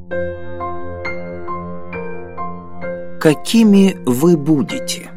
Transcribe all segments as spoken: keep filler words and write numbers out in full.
Какими вы будете?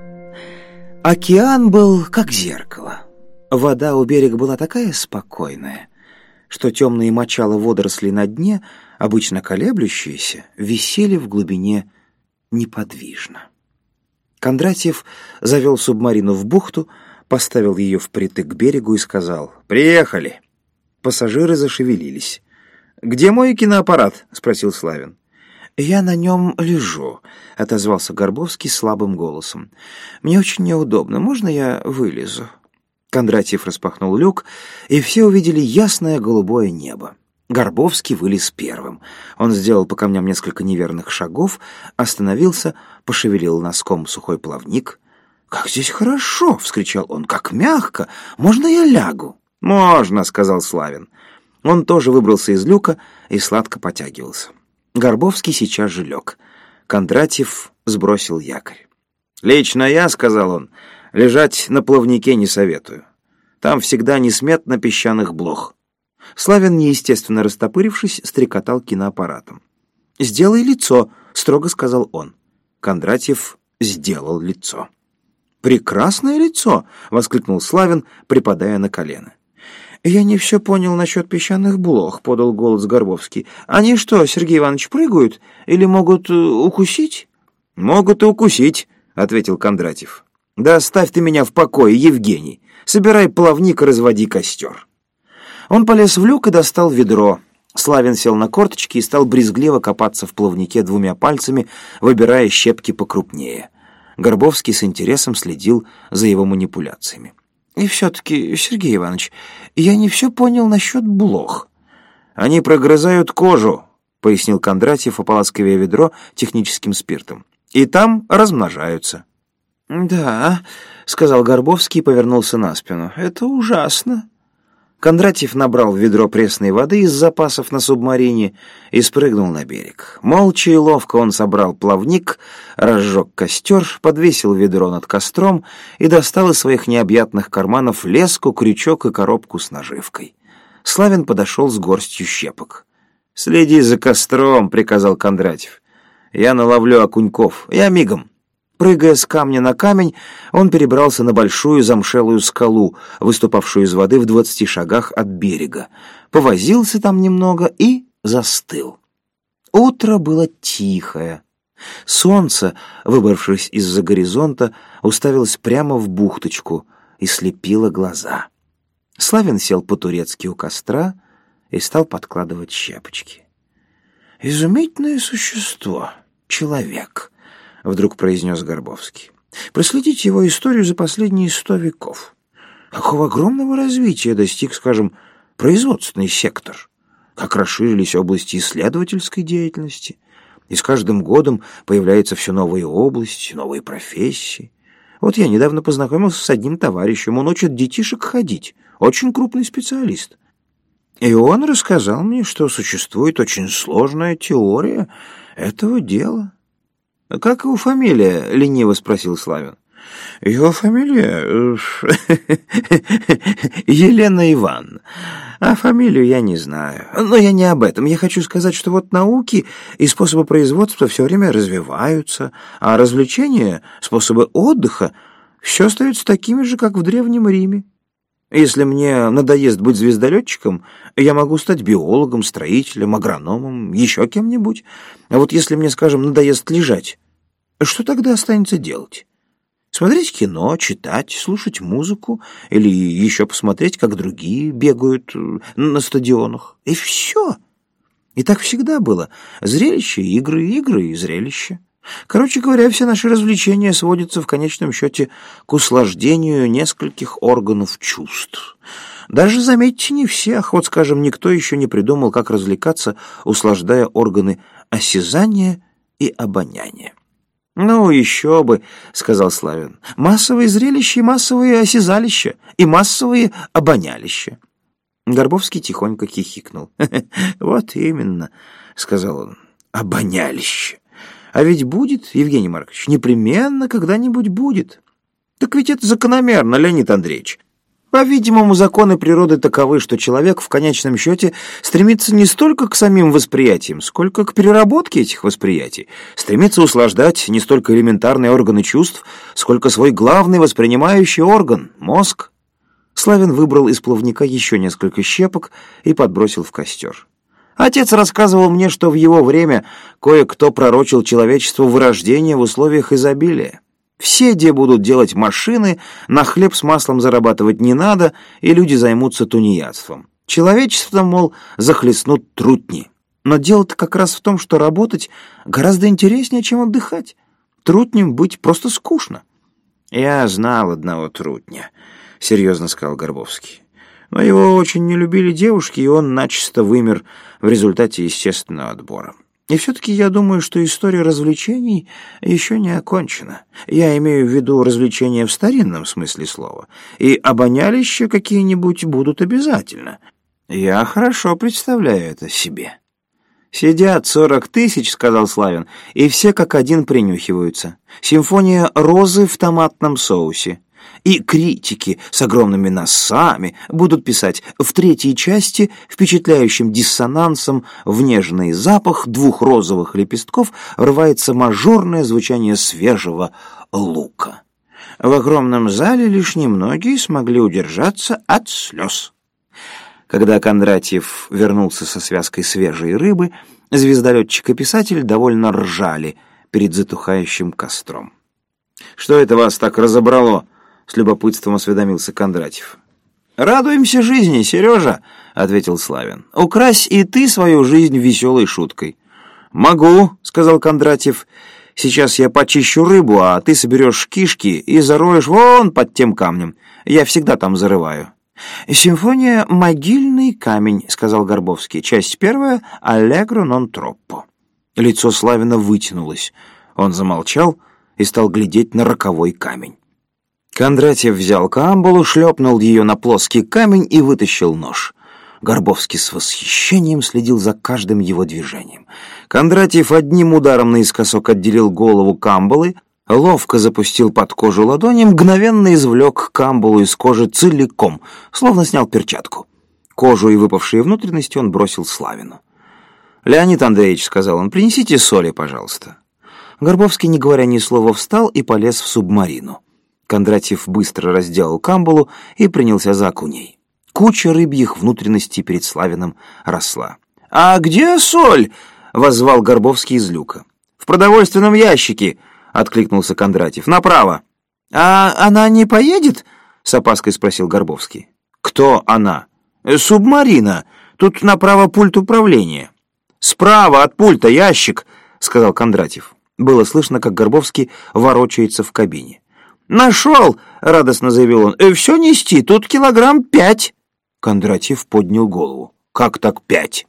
Океан был как зеркало. Вода у берега была такая спокойная, что темные мочала водоросли на дне, обычно колеблющиеся, висели в глубине неподвижно. Кондратьев завел субмарину в бухту, поставил ее впритык к берегу и сказал: «Приехали!» Пассажиры зашевелились. «Где мой киноаппарат?» — спросил Славин. «Я на нем лежу», — отозвался Горбовский слабым голосом. «Мне очень неудобно. Можно я вылезу?» Кондратьев распахнул люк, и все увидели ясное голубое небо. Горбовский вылез первым. Он сделал по камням несколько неверных шагов, остановился, пошевелил носком сухой плавник. «Как здесь хорошо!» — вскричал он. «Как мягко! Можно я лягу?» «Можно», — сказал Славин. Он тоже выбрался из люка и сладко потягивался. Горбовский сейчас же лег. Кондратьев сбросил якорь. «Лично я, — сказал он, — лежать на плавнике не советую. Там всегда несметно песчаных блох». Славин, неестественно растопырившись, стрекотал киноаппаратом. «Сделай лицо», — строго сказал он. Кондратьев сделал лицо. «Прекрасное лицо!» — воскликнул Славин, припадая на колено. «Я не все понял насчет песчаных блох», — подал голос Горбовский. «Они что, Сергей Иванович, прыгают? Или могут укусить?» «Могут и укусить», — ответил Кондратьев. «Да оставь ты меня в покое, Евгений. Собирай плавник и разводи костер». Он полез в люк и достал ведро. Славин сел на корточки и стал брезгливо копаться в плавнике двумя пальцами, выбирая щепки покрупнее. Горбовский с интересом следил за его манипуляциями. «И все-таки, Сергей Иванович, я не все понял насчет блох». «Они прогрызают кожу», — пояснил Кондратьев, ополаскивая ведро техническим спиртом. «И там размножаются». «Да», — сказал Горбовский и повернулся на спину. «Это ужасно». Кондратьев набрал в ведро пресной воды из запасов на субмарине и спрыгнул на берег. Молча и ловко он собрал плавник, разжег костер, подвесил ведро над костром и достал из своих необъятных карманов леску, крючок и коробку с наживкой. Славин подошел с горстью щепок. «Следи за костром», — приказал Кондратьев. «Я наловлю окуньков. Я мигом». Прыгая с камня на камень, он перебрался на большую замшелую скалу, выступавшую из воды в двадцати шагах от берега. Повозился там немного и застыл. Утро было тихое. Солнце, выбравшись из-за горизонта, уставилось прямо в бухточку и слепило глаза. Славин сел по-турецки у костра и стал подкладывать щепочки. «Изумительное существо, человек», — вдруг произнес Горбовский. «Проследите его историю за последние сто веков. Какого огромного развития достиг, скажем, производственный сектор, как расширились области исследовательской деятельности, и с каждым годом появляются все новые области, новые профессии. Вот я недавно познакомился с одним товарищем, он учит детишек ходить, очень крупный специалист. И он рассказал мне, что существует очень сложная теория этого дела». «Как его фамилия?» — лениво спросил Славин. «Его фамилия... Елена Ивановна. А фамилию я не знаю. Но я не об этом. Я хочу сказать, что вот науки и способы производства все время развиваются, а развлечения, способы отдыха все остаются такими же, как в Древнем Риме. Если мне надоест быть звездолетчиком, я могу стать биологом, строителем, агрономом, еще кем-нибудь. А вот если мне, скажем, надоест лежать, что тогда останется делать? Смотреть кино, читать, слушать музыку или еще посмотреть, как другие бегают на стадионах. И все. И так всегда было. Зрелище, игры, игры и зрелище. Короче говоря, все наши развлечения сводятся в конечном счете к услаждению нескольких органов чувств. Даже, заметьте, не всех. Вот, скажем, никто еще не придумал, как развлекаться, услаждая органы осязания и обоняния. «Ну, еще бы», — сказал Славин. «Массовые зрелища и массовые осязалища, и массовые обонялища». Горбовский тихонько хихикнул. «Вот именно», — сказал он, — «обонялище. А ведь будет, Евгений Маркович, непременно когда-нибудь будет. Так ведь это закономерно, Леонид Андреевич. По-видимому, законы природы таковы, что человек в конечном счете стремится не столько к самим восприятиям, сколько к переработке этих восприятий, стремится услаждать не столько элементарные органы чувств, сколько свой главный воспринимающий орган — мозг. Славин выбрал из плавника еще несколько щепок и подбросил в костер. Отец рассказывал мне, что в его время кое-кто пророчил человечеству вырождение в условиях изобилия. Все де будут делать машины, на хлеб с маслом зарабатывать не надо, и люди займутся тунеядством. Человечество, мол, захлестнут трутни. Но дело-то как раз в том, что работать гораздо интереснее, чем отдыхать. Трутнем быть просто скучно. «Я знал одного трутня», — серьезно сказал Горбовский. «Но его очень не любили девушки, и он начисто вымер в результате естественного отбора. И все-таки я думаю, что история развлечений еще не окончена. Я имею в виду развлечения в старинном смысле слова. И обонялища какие-нибудь будут обязательно. Я хорошо представляю это себе». «Сидят сорок тысяч, — сказал Славин, — и все как один принюхиваются. Симфония розы в томатном соусе. И критики с огромными носами будут писать: в третьей части впечатляющим диссонансом в нежный запах двух розовых лепестков врывается мажорное звучание свежего лука. В огромном зале лишь немногие смогли удержаться от слез». Когда Кондратьев вернулся со связкой свежей рыбы, звездолетчик и писатель довольно ржали перед затухающим костром. «Что это вас так разобрало?» — с любопытством осведомился Кондратьев. «Радуемся жизни, Сережа», — ответил Славин. «Укрась и ты свою жизнь веселой шуткой». «Могу», — сказал Кондратьев. «Сейчас я почищу рыбу, а ты соберешь кишки и зароешь вон под тем камнем. Я всегда там зарываю». «Симфония «Могильный камень», — сказал Горбовский. «Часть первая — «Аллегро нон троппо». Лицо Славина вытянулось. Он замолчал и стал глядеть на роковой камень. Кондратьев взял камбалу, шлепнул ее на плоский камень и вытащил нож. Горбовский с восхищением следил за каждым его движением. Кондратьев одним ударом наискосок отделил голову камбалы, ловко запустил под кожу ладони, мгновенно извлек камбалу из кожи целиком, словно снял перчатку. Кожу и выпавшие внутренности он бросил Славину. «Леонид Андреевич, — сказал он, — принесите соли, пожалуйста». Горбовский, не говоря ни слова, встал и полез в субмарину. Кондратьев быстро разделал камбалу и принялся за окуней. Куча рыбьих внутренностей перед Славиным росла. «А где соль?» — воззвал Горбовский из люка. «В продовольственном ящике», — откликнулся Кондратьев. «Направо». «А она не поедет?» — с опаской спросил Горбовский. «Кто она?» «Субмарина. Тут направо пульт управления». «Справа от пульта ящик», — сказал Кондратьев. Было слышно, как Горбовский ворочается в кабине. «Нашел!» — радостно заявил он. «Все нести, тут килограмм пять». Кондратьев поднял голову. «Как так пять?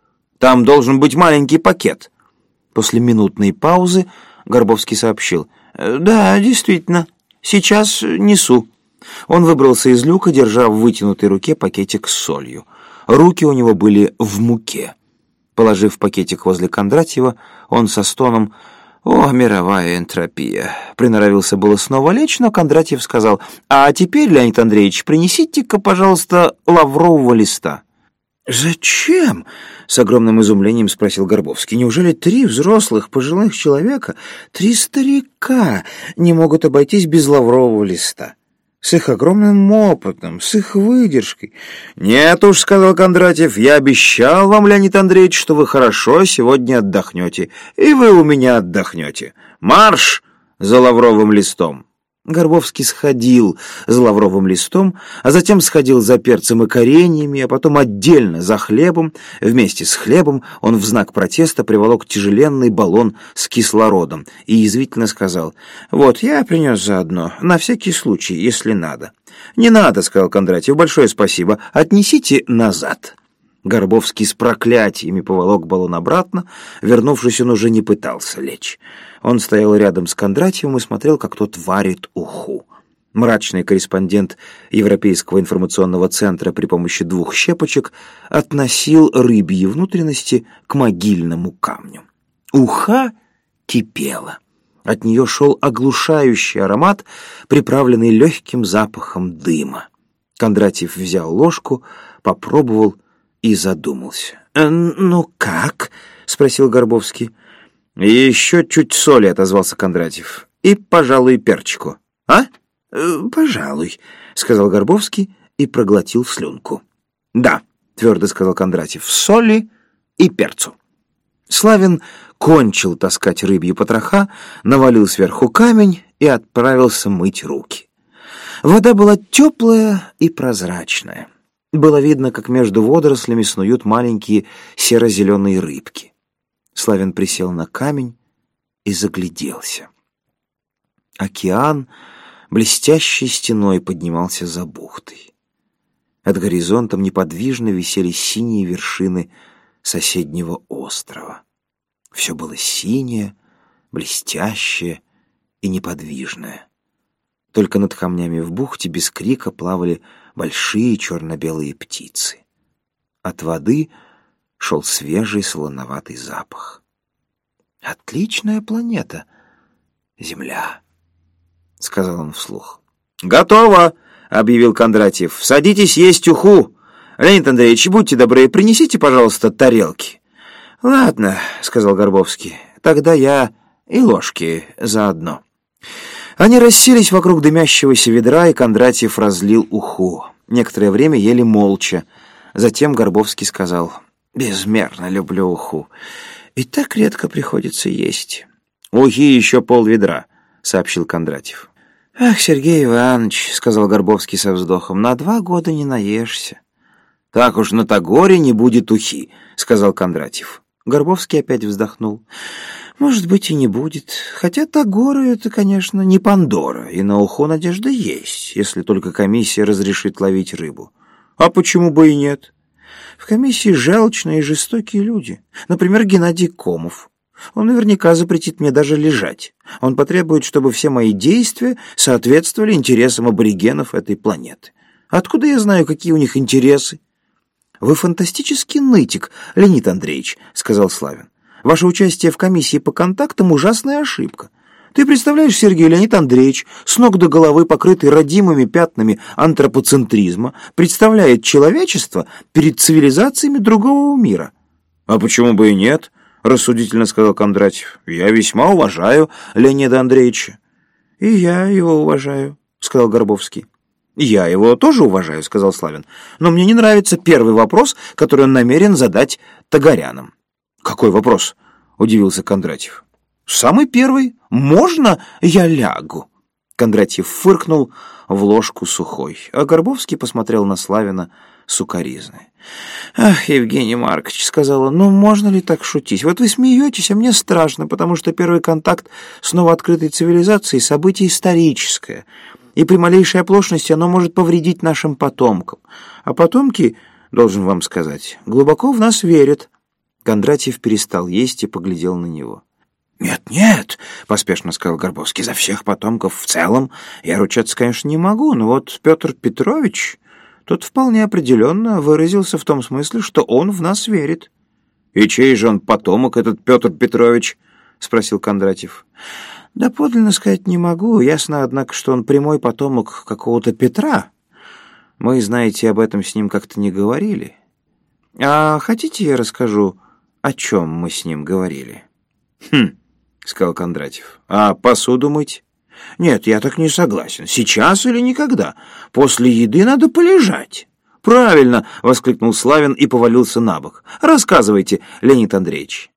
Там должен быть маленький пакет». После минутной паузы Горбовский сообщил. «Да, действительно, сейчас несу». Он выбрался из люка, держа в вытянутой руке пакетик с солью. Руки у него были в муке. Положив пакетик возле Кондратьева, он со стоном: «О, мировая энтропия!» Приноровился было снова лечь, но Кондратьев сказал: «А теперь, Леонид Андреевич, принесите-ка, пожалуйста, лаврового листа». «Зачем?» — с огромным изумлением спросил Горбовский. «Неужели три взрослых пожилых человека, три старика не могут обойтись без лаврового листа? С их огромным опытом, с их выдержкой». «Нет уж, — сказал Кондратьев, — я обещал вам, Леонид Андреевич, что вы хорошо сегодня отдохнете, и вы у меня отдохнете. Марш за лавровым листом!» Горбовский сходил за лавровым листом, а затем сходил за перцем и кореньями, а потом отдельно за хлебом. Вместе с хлебом он в знак протеста приволок тяжеленный баллон с кислородом и язвительно сказал: «Вот, я принес заодно, на всякий случай, если надо». «Не надо, — сказал Кондратьев, — большое спасибо, отнесите назад». Горбовский с проклятиями поволок баллон обратно. Вернувшись, он уже не пытался лечь. Он стоял рядом с Кондратьевым и смотрел, как тот варит уху. Мрачный корреспондент Европейского информационного центра при помощи двух щепочек относил рыбьи внутренности к могильному камню. Уха кипела. От нее шел оглушающий аромат, приправленный легким запахом дыма. Кондратьев взял ложку, попробовал и задумался. «Ну как?» — спросил Горбовский. «Еще чуть соли», — отозвался Кондратьев. «И, пожалуй, перчику». «А? Пожалуй», — сказал Горбовский и проглотил слюнку. «Да», — твердо сказал Кондратьев, — «соли и перцу». Славин кончил таскать рыбьи потроха, навалил сверху камень и отправился мыть руки. Вода была теплая и прозрачная. Было видно, как между водорослями снуют маленькие серо-зеленые рыбки. Славин присел на камень и загляделся. Океан блестящей стеной поднимался за бухтой. От горизонта неподвижно висели синие вершины соседнего острова. Все было синее, блестящее и неподвижное. Только над камнями в бухте без крика плавали большие черно-белые птицы. От воды шел свежий солоноватый запах. «Отличная планета, Земля», — сказал он вслух. «Готово!» — объявил Кондратьев. «Садитесь есть уху. Леонид Андреевич, будьте добры, принесите, пожалуйста, тарелки». «Ладно», — сказал Горбовский, — «тогда я и ложки заодно». Они расселись вокруг дымящегося ведра, и Кондратьев разлил уху. Некоторое время ели молча. Затем Горбовский сказал: «Безмерно люблю уху. И так редко приходится есть». «Ухи еще полведра», — сообщил Кондратьев. «Ах, Сергей Иванович», — сказал Горбовский со вздохом, — «на два года не наешься». «Так уж на Тагоре не будет ухи», — сказал Кондратьев. Горбовский опять вздохнул. «Может быть, и не будет. Хотя Тагоры — это, конечно, не Пандора, и на уху надежда есть, если только комиссия разрешит ловить рыбу. А почему бы и нет? В комиссии желчные и жестокие люди. Например, Геннадий Комов. Он наверняка запретит мне даже лежать. Он потребует, чтобы все мои действия соответствовали интересам аборигенов этой планеты. Откуда я знаю, какие у них интересы?» «Вы фантастический нытик, Леонид Андреевич», — сказал Славин. «Ваше участие в комиссии по контактам — ужасная ошибка. Ты представляешь, Сергей, Леонид Андреевич, с ног до головы покрытый родимыми пятнами антропоцентризма, представляет человечество перед цивилизациями другого мира». «А почему бы и нет?» — рассудительно сказал Кондратьев. «Я весьма уважаю Леонида Андреевича». «И я его уважаю», — сказал Горбовский. «Я его тоже уважаю», — сказал Славин. «Но мне не нравится первый вопрос, который он намерен задать тагорянам». «Какой вопрос?» — удивился Кондратьев. «Самый первый. Можно я лягу?» Кондратьев фыркнул в ложку сухой, а Горбовский посмотрел на Славина сукоризной. «Ах, Евгений Маркович», — сказал он, — «ну можно ли так шутить? Вот вы смеетесь, а мне страшно, потому что первый контакт с новооткрытой цивилизацией — событие историческое, и при малейшей оплошности оно может повредить нашим потомкам. А потомки, должен вам сказать, глубоко в нас верят». Кондратьев перестал есть и поглядел на него. «Нет-нет», — поспешно сказал Горбовский, — «за всех потомков в целом я ручаться, конечно, не могу, но вот Петр Петрович, тот вполне определенно выразился в том смысле, что он в нас верит». «И чей же он потомок, этот Петр Петрович?» — спросил Кондратьев. «Да подлинно сказать не могу. Ясно, однако, что он прямой потомок какого-то Петра. Мы, знаете, об этом с ним как-то не говорили. А хотите, я расскажу, о чем мы с ним говорили?» «Хм», — сказал Кондратьев. «А посуду мыть?» «Нет, я так не согласен. Сейчас или никогда. После еды надо полежать». «Правильно!» — воскликнул Славин и повалился на бок. «Рассказывайте, Леонид Андреевич».